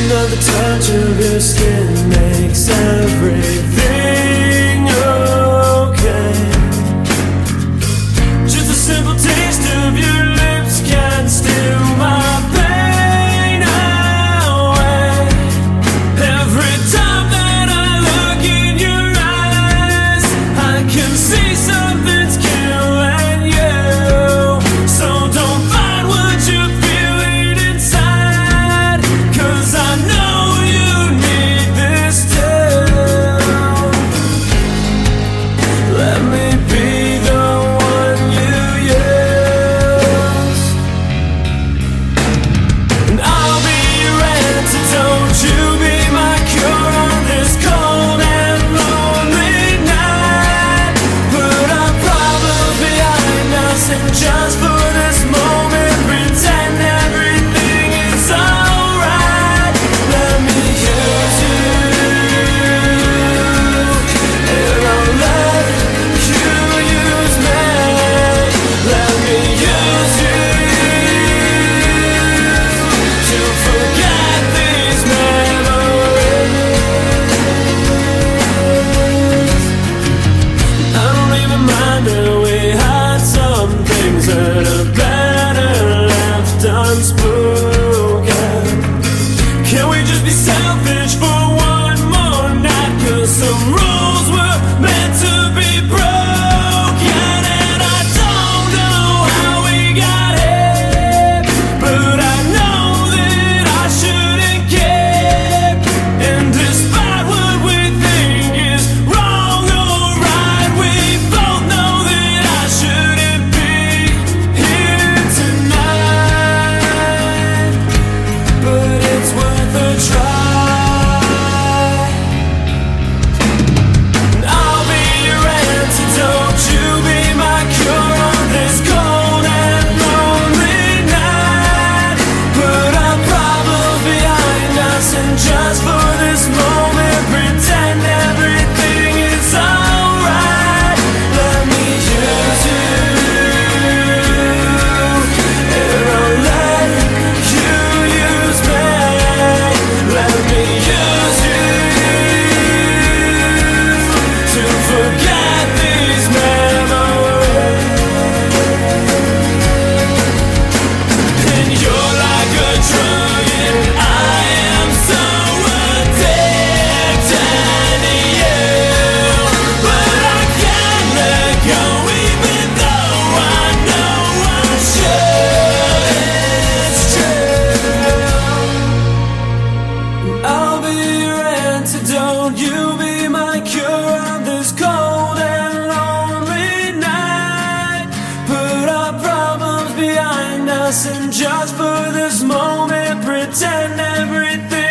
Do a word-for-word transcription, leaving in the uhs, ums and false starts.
Another touch of your skin makes everything okay. Just a simple taste of your lips can steal my pain away. Every time that I look in your eyes, I can see something's killing you. So don't fight what you're feeling inside, 'cause I know you need this too. Let me be the one you use, and I'll be your antidote. You be my cure on this cold and lonely night. Put our problems behind us, and just for this moment pretend everything is alright. Let me use you, and I'll let you use me. Let me use you to forget these memories. I don't even mind that we had some things that are better left unspoken. Can we just be selfish for one more night? 'Cause some rules were meant to be broken, and I don't know how we got here, but I know that I shouldn't care. And despite what we think is wrong or right, we both know that I shouldn't be here tonight. But it's worth a try. And I'll be your antidote. You be my cure on this cold and lonely night. Put our problems behind us, and just for this moment pretend everything is alright. Let me use you, and I'll let you use me. Let me use you to forget these memories. And you're like a drug, and I am so addicted to you. But I can't let go, even though I know I should. It's true. I'll be your antidote. You be my cure on this cold and lonely night. Put our problems behind us, and just for this moment pretend everything